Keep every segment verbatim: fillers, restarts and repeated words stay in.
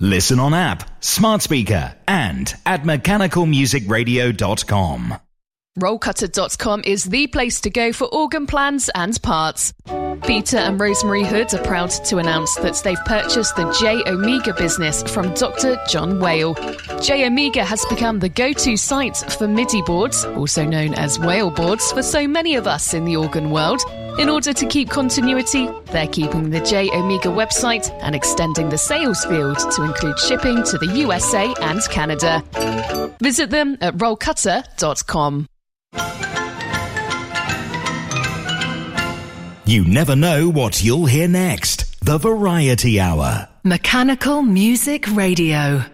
Listen on app, smart speaker, and at mechanical music radio dot com. roll cutter dot com is the place to go for organ plans and parts. Peter and Rosemary Hood are proud to announce that they've purchased the J Omega business from Doctor John Whale. J Omega has become the go-to site for MIDI boards, also known as Whale boards, for so many of us in the organ world. In order to keep continuity, they're keeping the J Omega website and extending the sales field to include shipping to the U S A and Canada. Visit them at roll cutter dot com. You never know what you'll hear next. The Variety Hour. Mechanical Music Radio.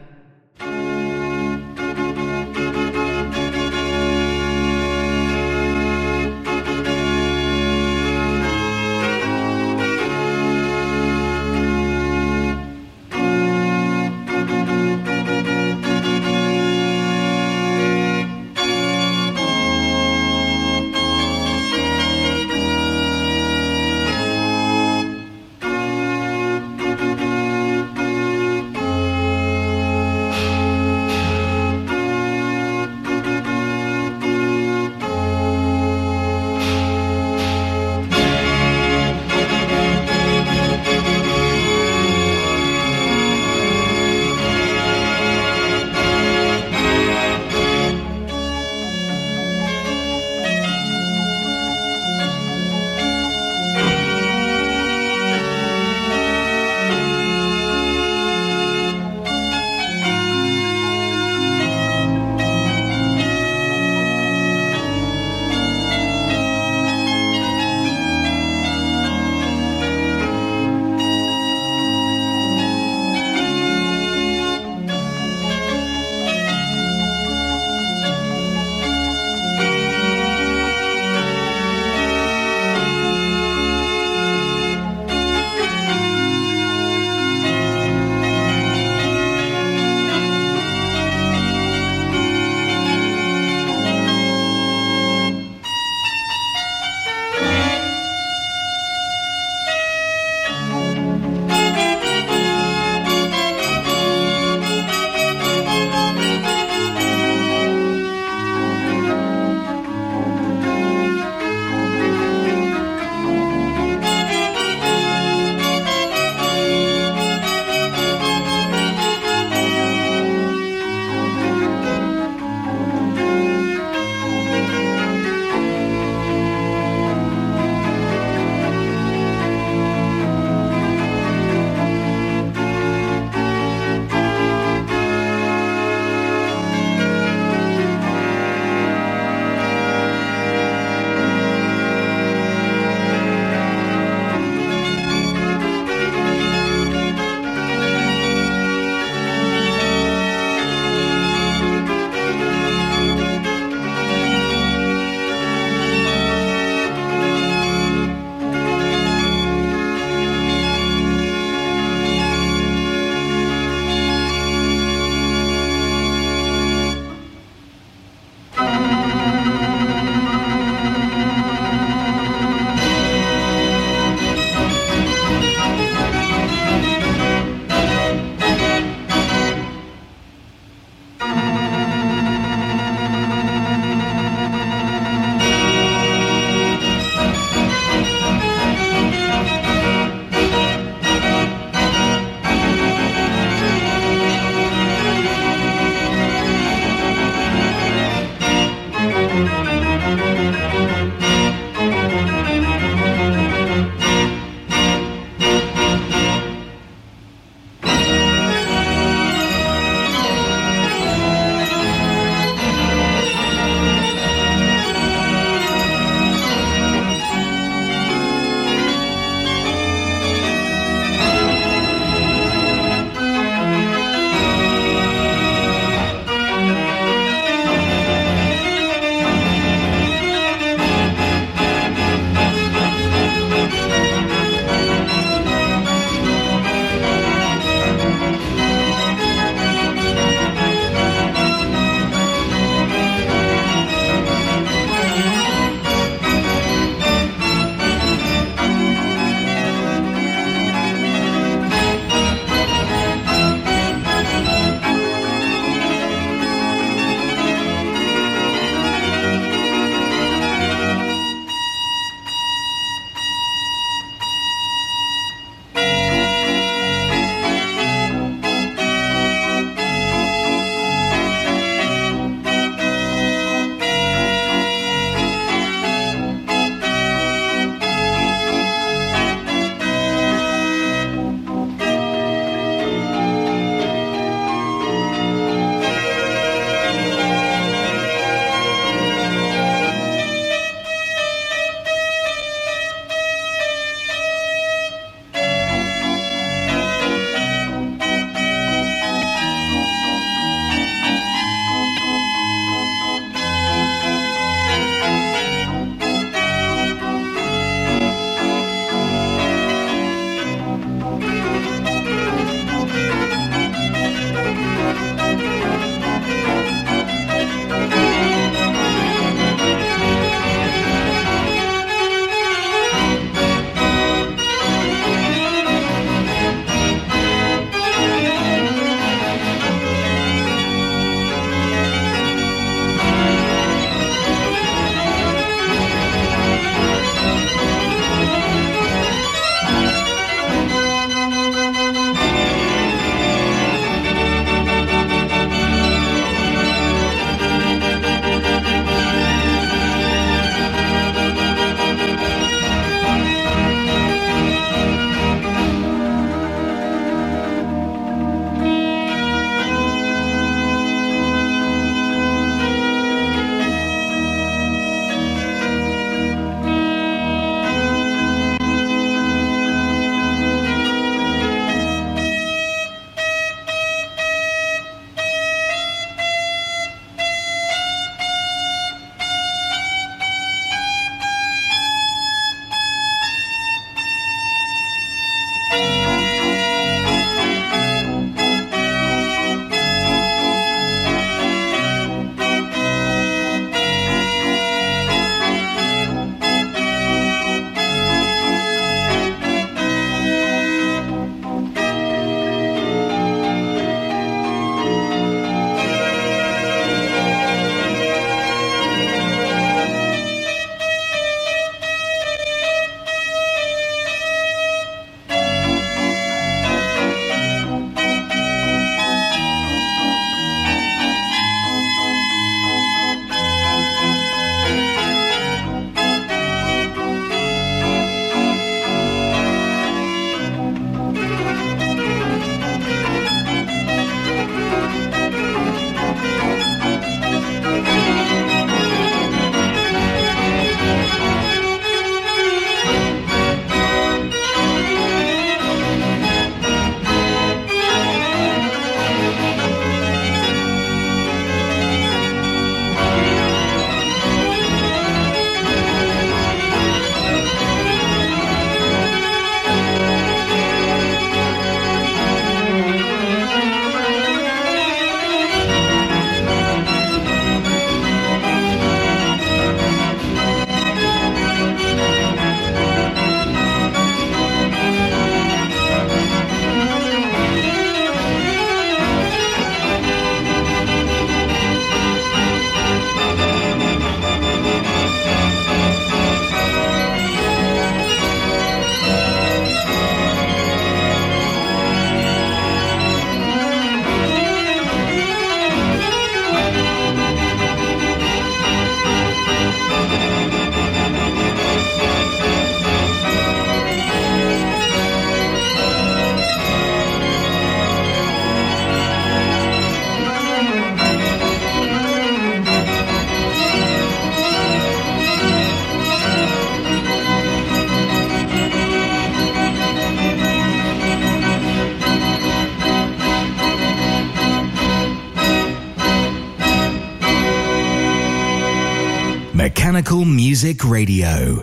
Mechanical Music Radio.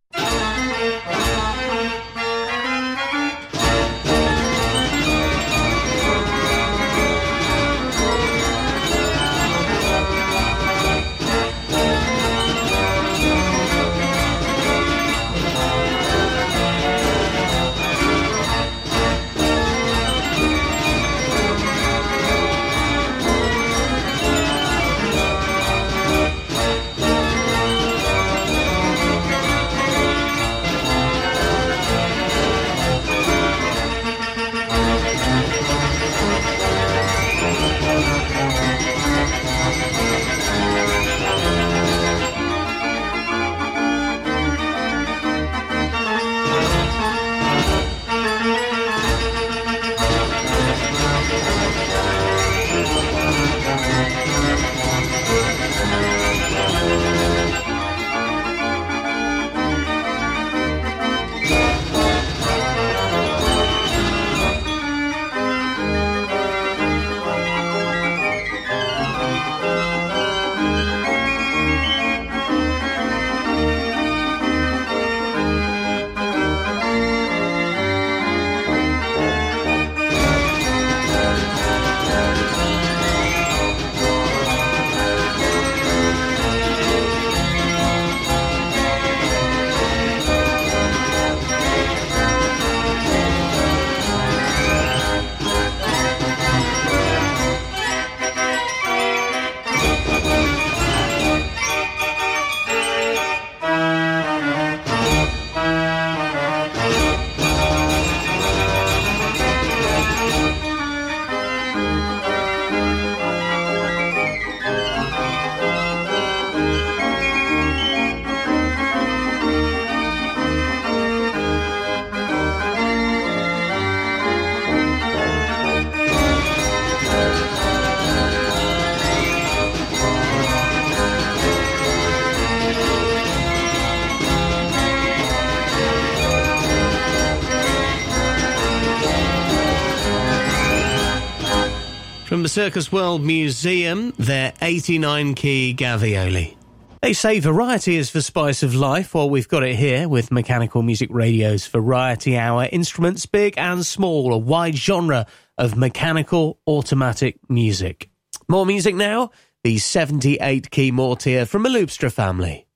From the Circus World Museum, their eighty-nine key Gavioli. They say variety is the spice of life. Well, we've got it here with Mechanical Music Radio's Variety Hour. Instruments big and small, a wide genre of mechanical automatic music. More music now, the seventy-eight key Mortier from a Loopstra family.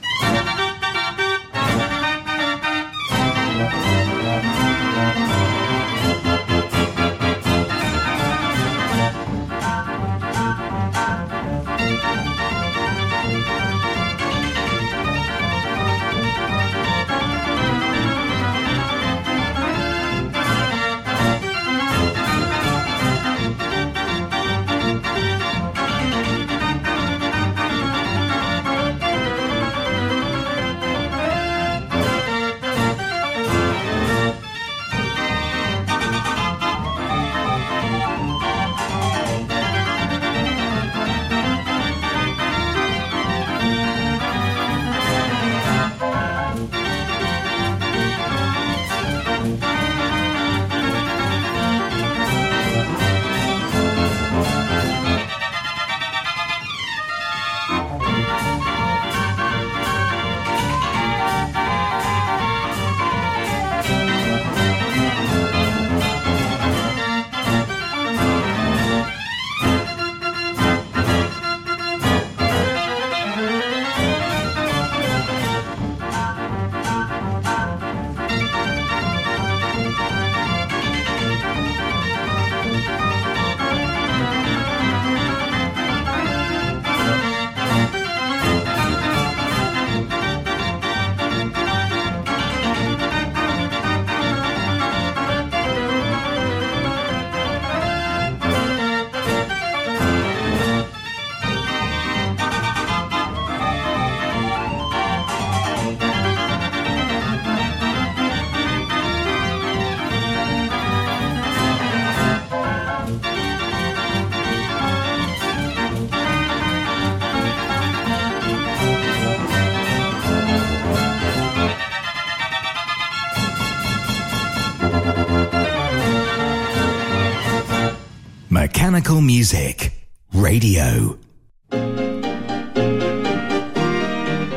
Mechanical Music Radio.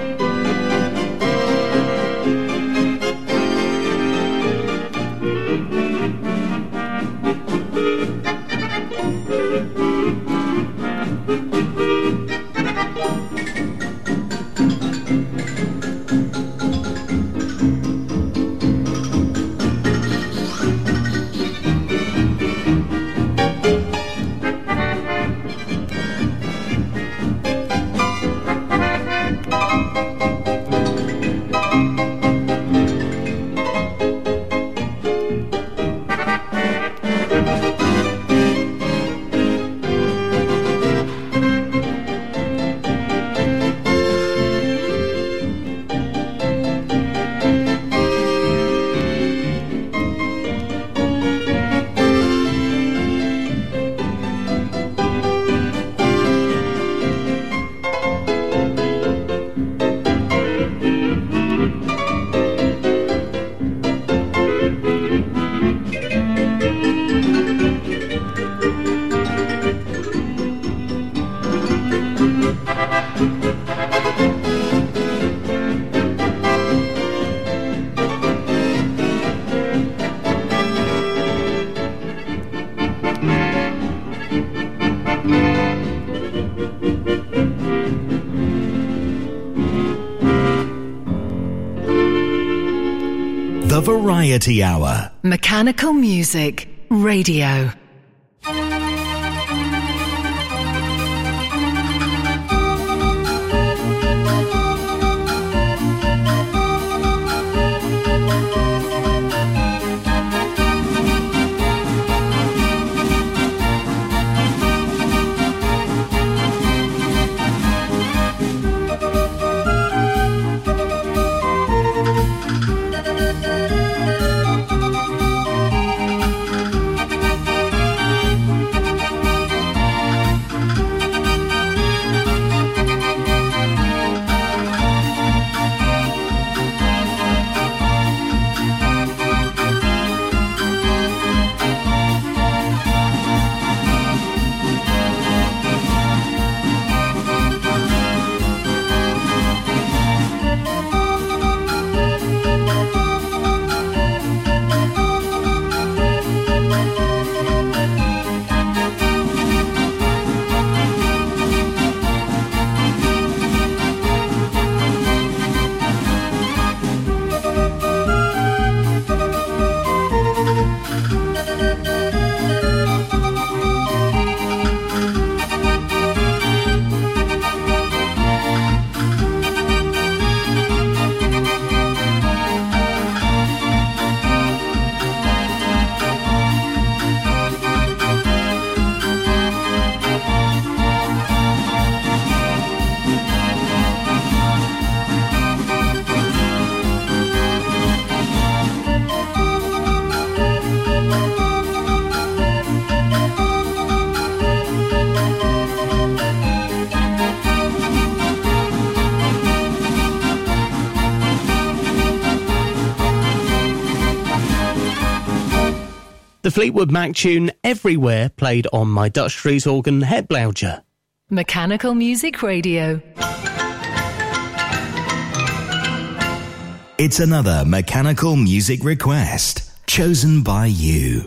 Variety Hour. Mechanical Music Radio. The Fleetwood Mac tune Everywhere played on my Dutch Street organ Hetblouger. Mechanical Music Radio. It's another mechanical music request chosen by you.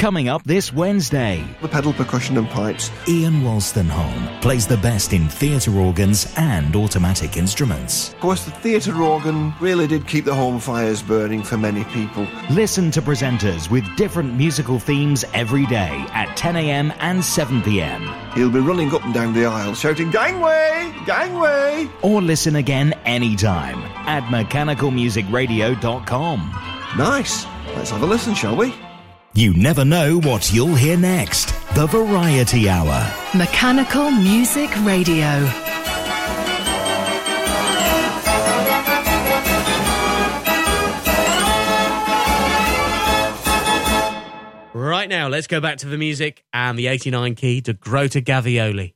Coming up this Wednesday, the pedal percussion and pipes. Ian Wolstenholme plays the best in theatre organs and automatic instruments. Of course, the theatre organ really did keep the home fires burning for many people. Listen to presenters with different musical themes every day at ten a.m. and seven p.m. He'll be running up and down the aisle shouting, "Gangway! Gangway!" Or listen again anytime at mechanical music radio dot com. Nice. Let's have a listen, shall we? You never know what you'll hear next. The Variety Hour. Mechanical Music Radio. Right now, let's go back to the music and the eighty-nine key to Grota Gavioli.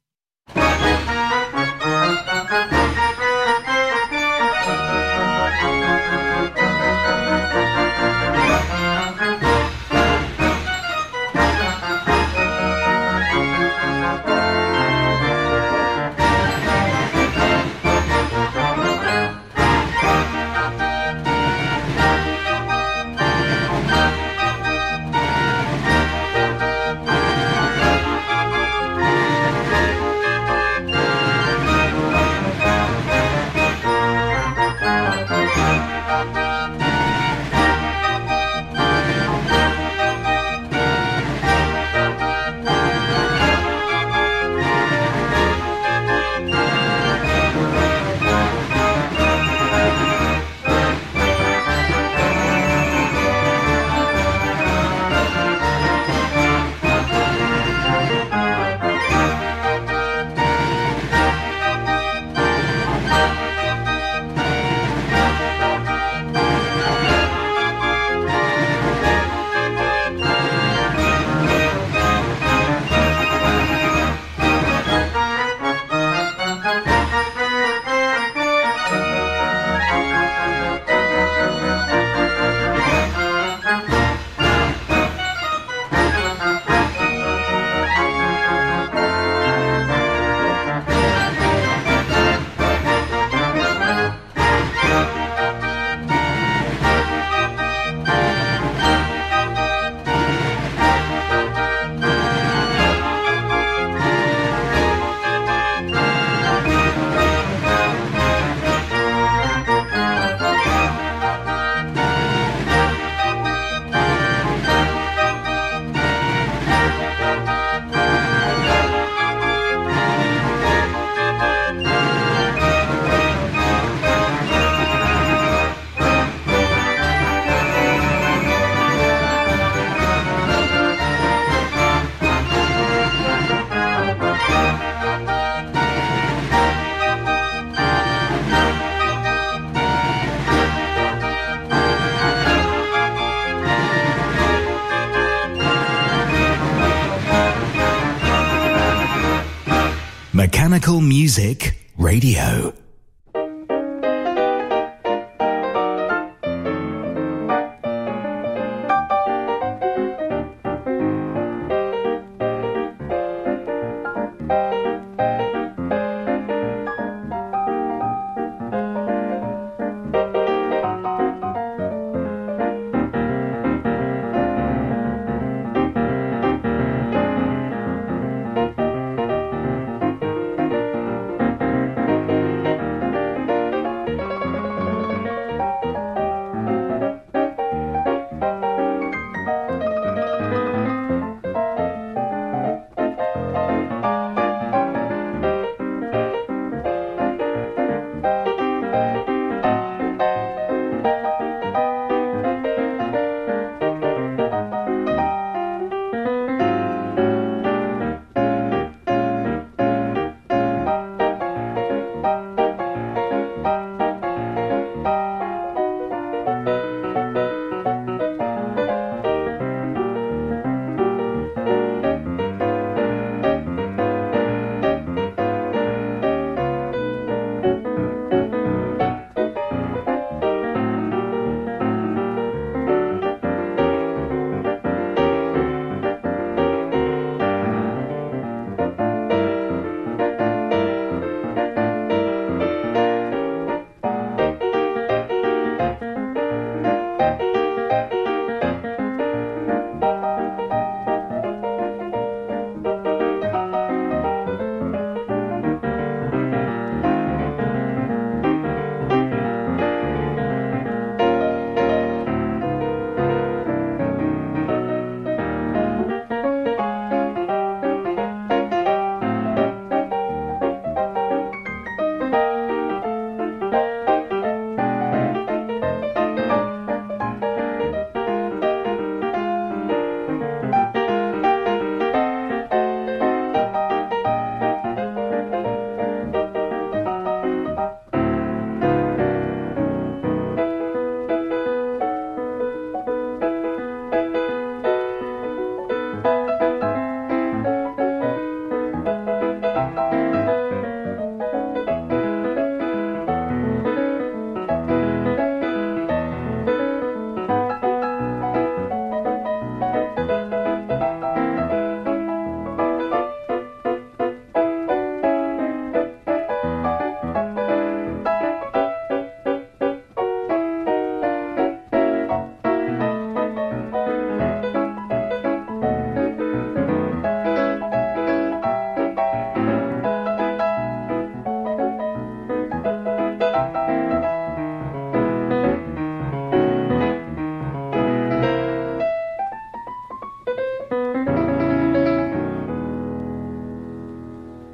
Mechanical Music Radio.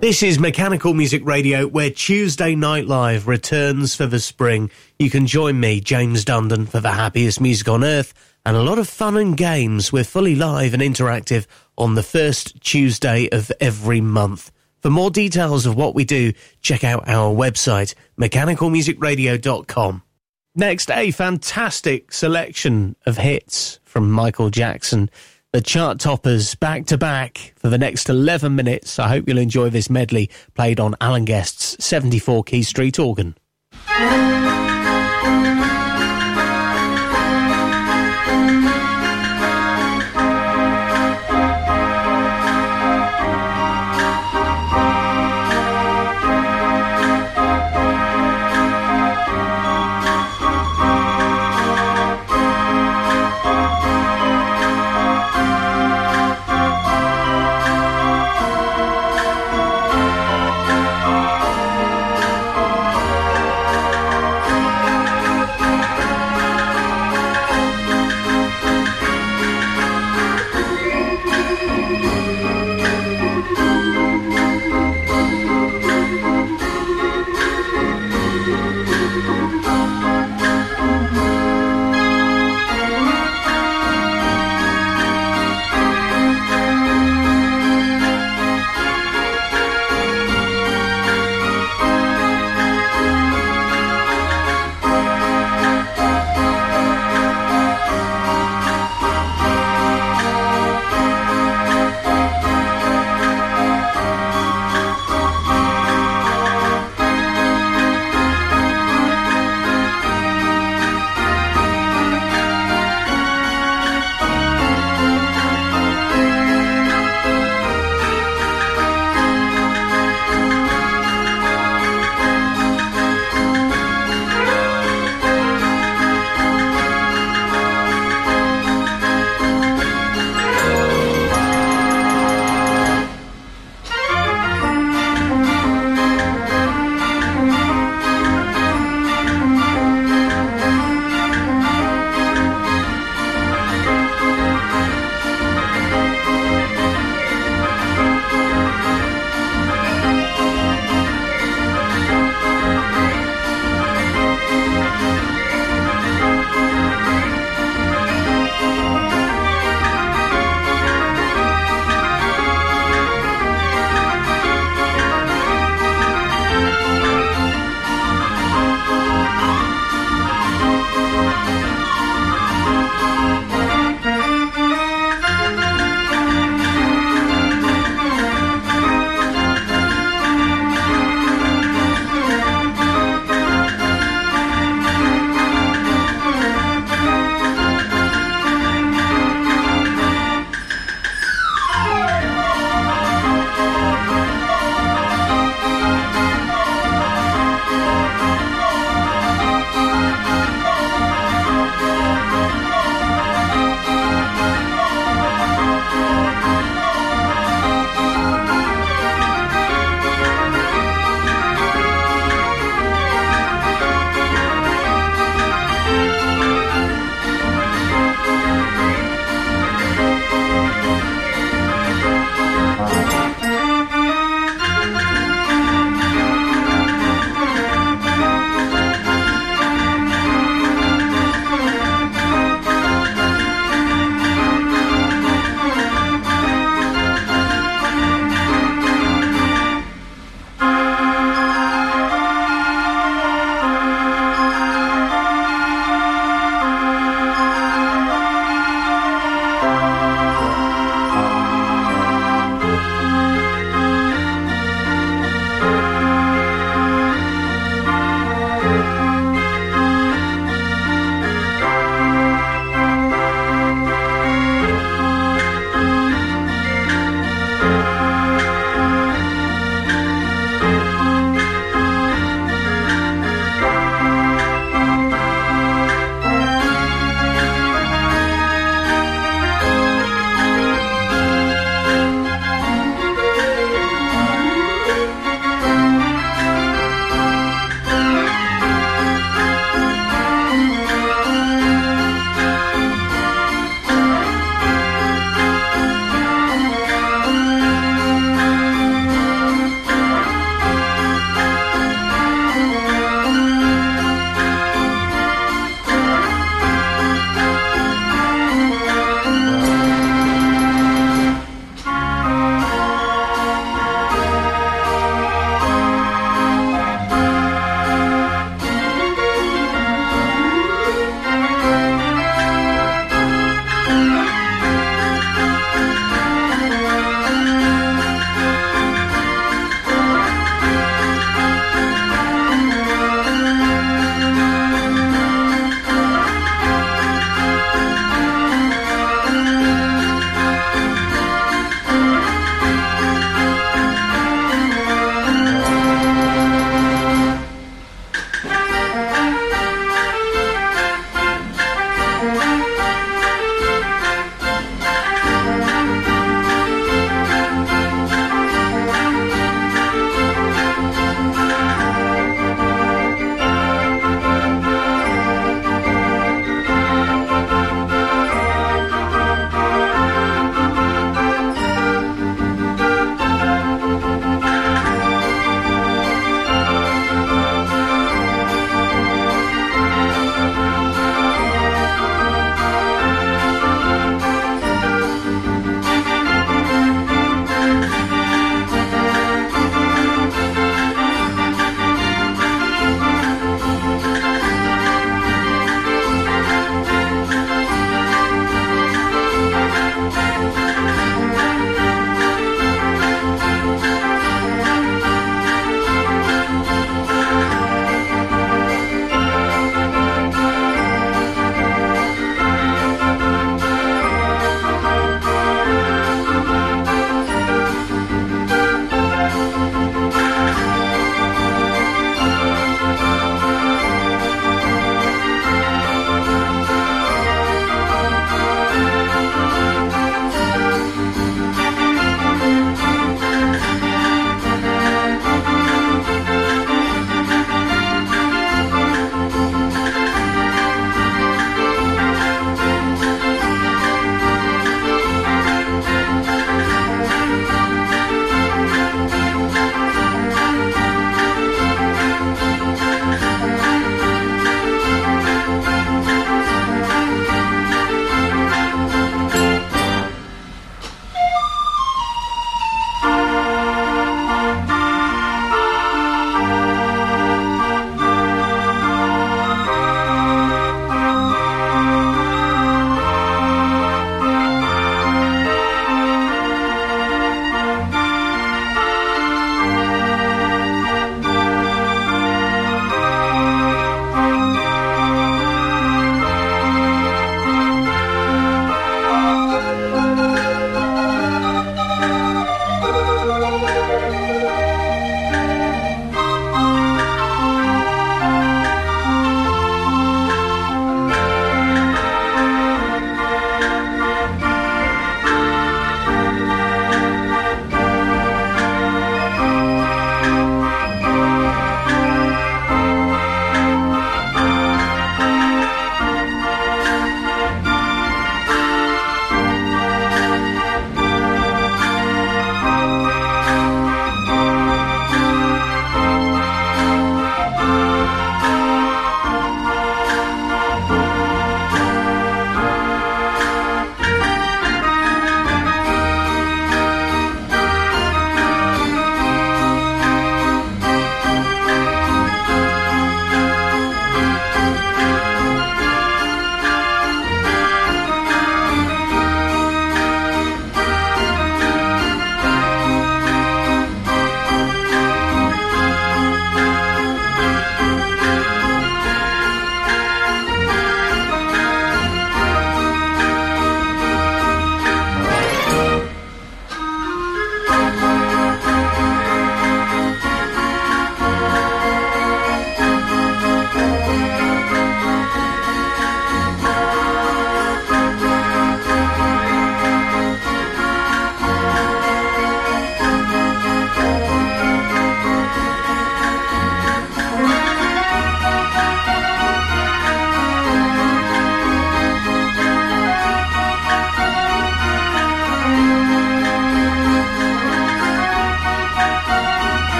This is Mechanical Music Radio, where Tuesday Night Live returns for the spring. You can join me, James Dundon, for the happiest music on earth and a lot of fun and games. We're fully live and interactive on the first Tuesday of every month. For more details of what we do, check out our website, mechanical music radio dot com. Next, a fantastic selection of hits from Michael Jackson. The chart toppers back to back for the next eleven minutes. I hope you'll enjoy this medley played on Alan Guest's seventy-four key street organ.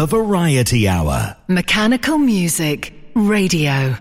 The Variety Hour. Mechanical Music Radio.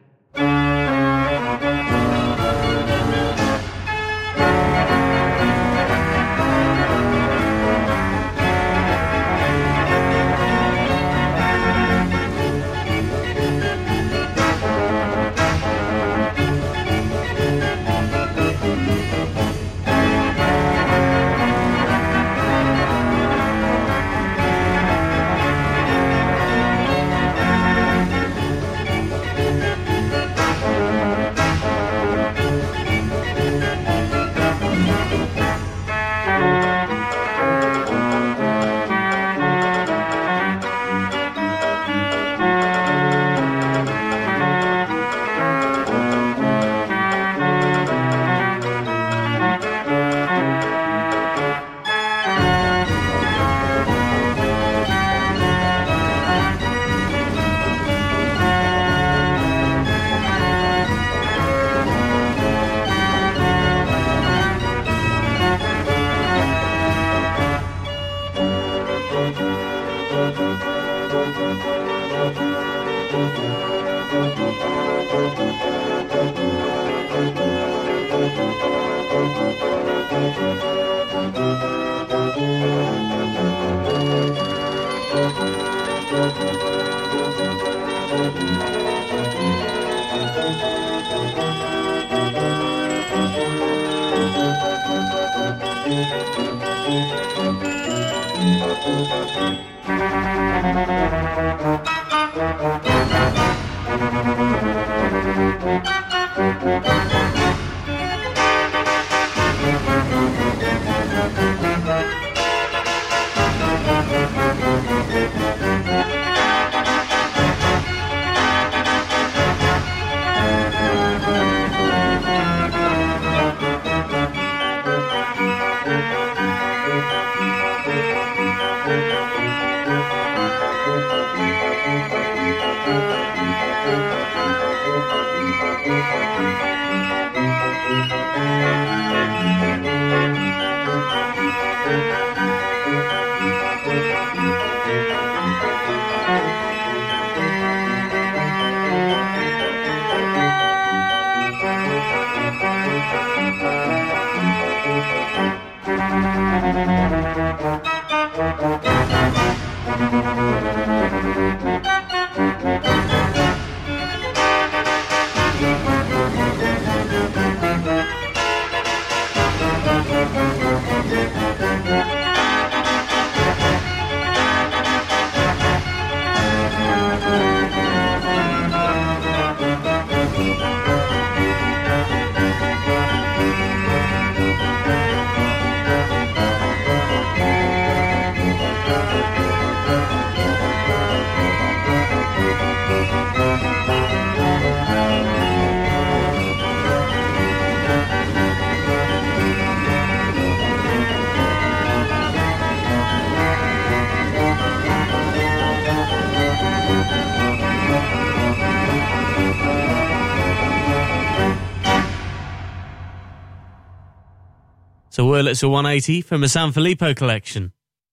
So Wurlitzer one eighty from a San Filippo collection.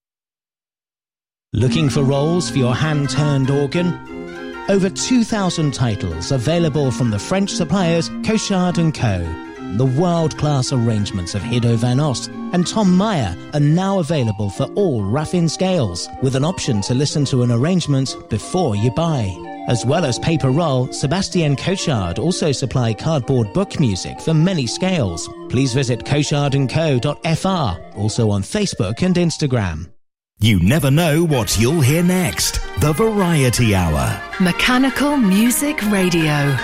Looking for rolls for your hand-turned organ? Over two thousand titles available from the French suppliers Cochard and Co. The world-class arrangements of Hiddo van Ost and Tom Meyer are now available for all Raffin scales, with an option to listen to an arrangement before you buy. As well as paper roll, Sébastien Cochard also supply cardboard book music for many scales. Please visit cochard and co dot f r, also on Facebook and Instagram. You never know what you'll hear next. The Variety Hour. Mechanical Music Radio.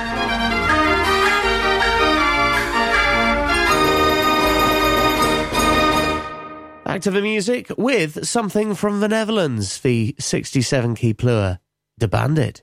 Back to the music with something from the Netherlands, the sixty-seven key Pleur, De Bandit.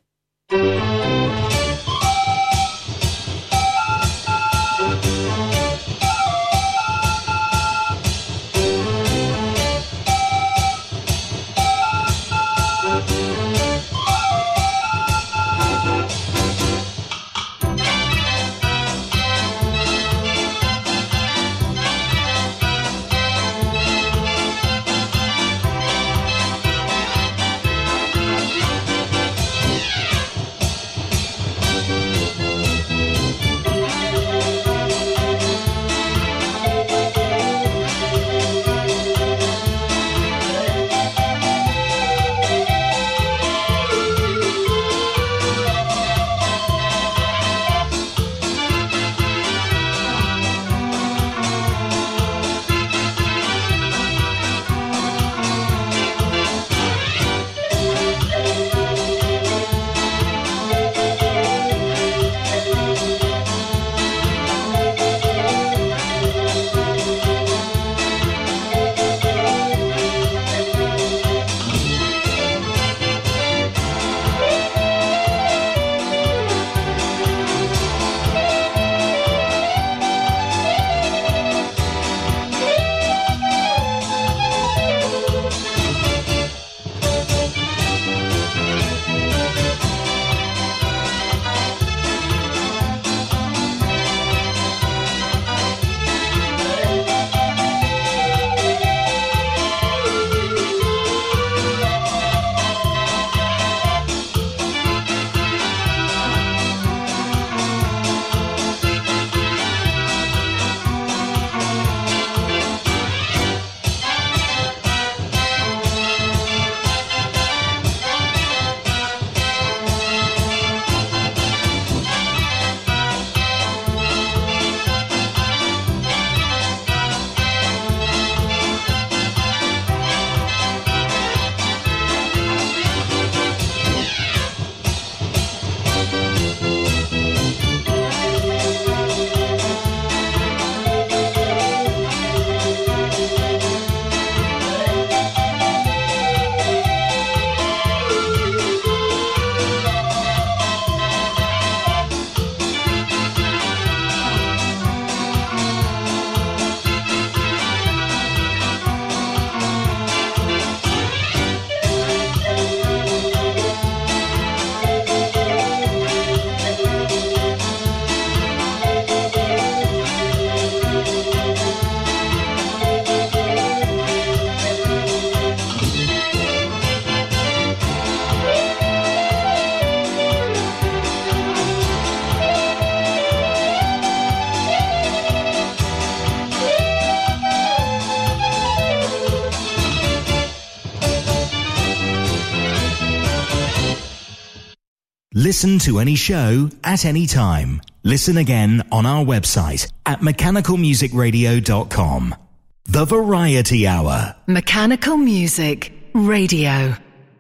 Listen to any show at any time. Listen again on our website at mechanical music radio dot com. The Variety Hour. Mechanical Music Radio.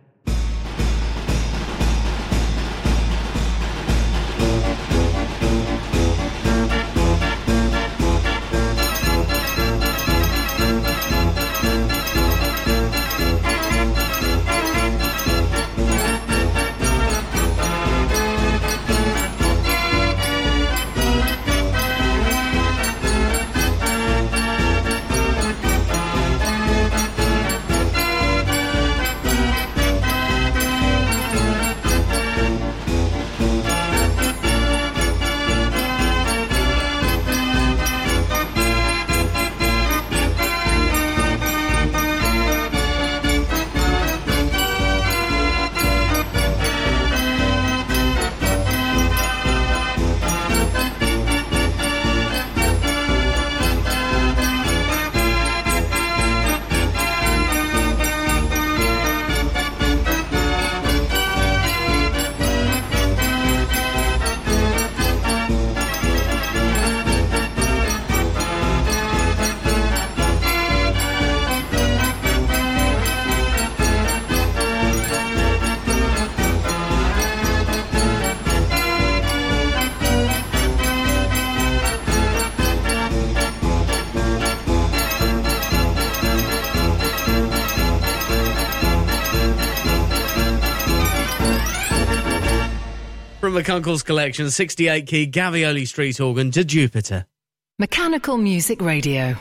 McUncle's collection, sixty-eight key Gavioli Street organ to Jupiter. Mechanical Music Radio.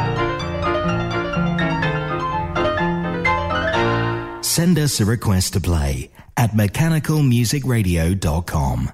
Send us a request to play at mechanical music radio dot com.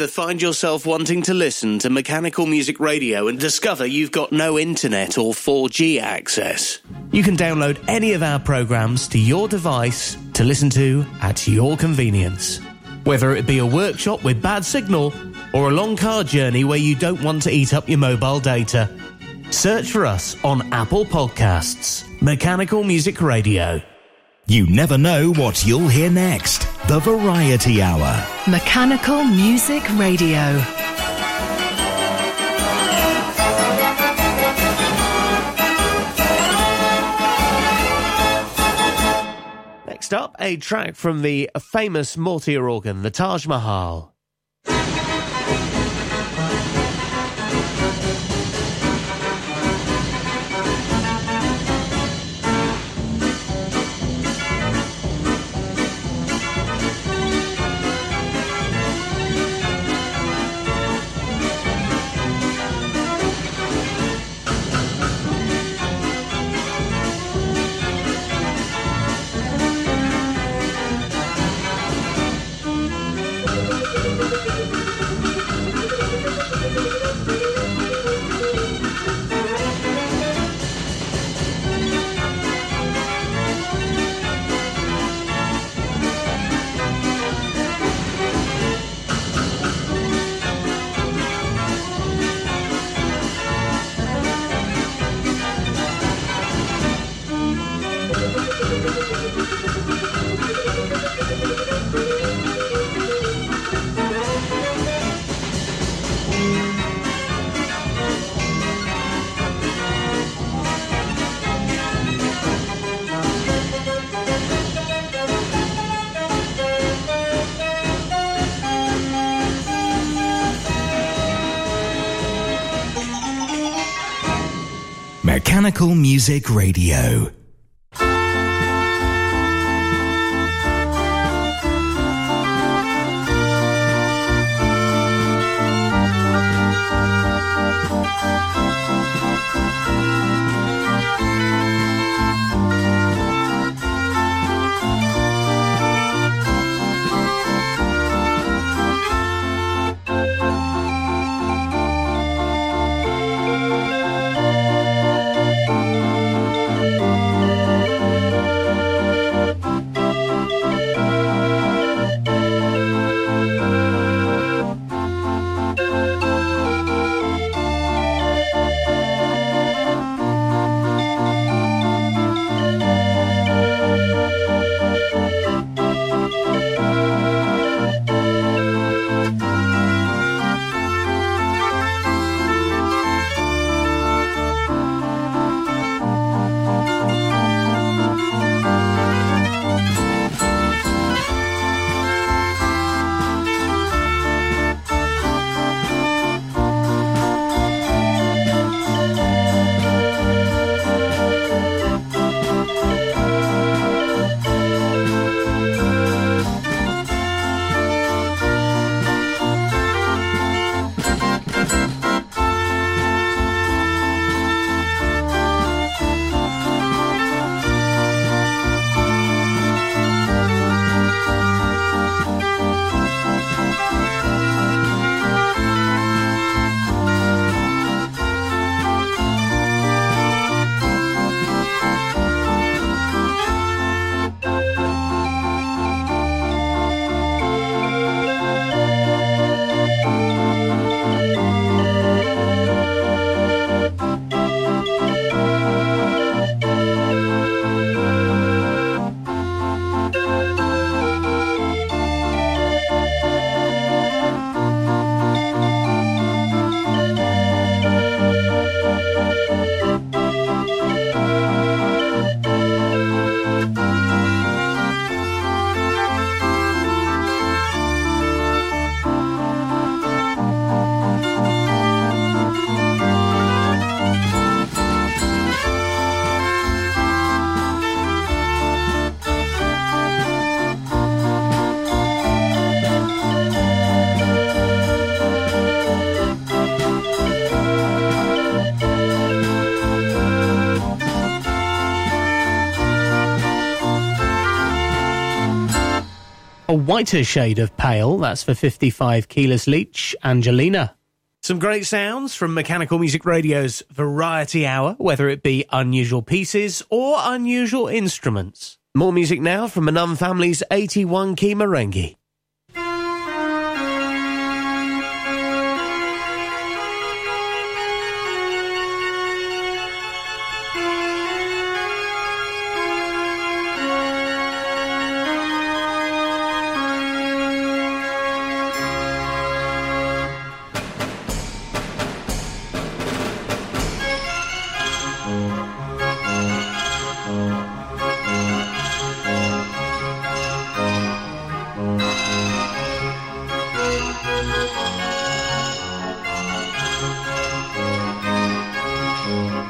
ever find yourself wanting to listen to Mechanical Music Radio and discover you've got no internet or four G access? You can download any of our programs to your device to listen to at your convenience. Whether it be a workshop with bad signal or a long car journey where you don't want to eat up your mobile data, search for us on Apple Podcasts. Mechanical Music Radio. You never know what you'll hear next. The Variety Hour. Mechanical Music Radio. Next up, a track from the famous Mortier organ, the Taj Mahal. Mechanical Music Radio. Thank you. a whiter shade of pale. That's for fifty-five Keyless Leach, Angelina. Some great sounds from Mechanical Music Radio's Variety Hour, whether it be unusual pieces or unusual instruments. More music now from Manum Family's eighty-one key merengue. Thank you.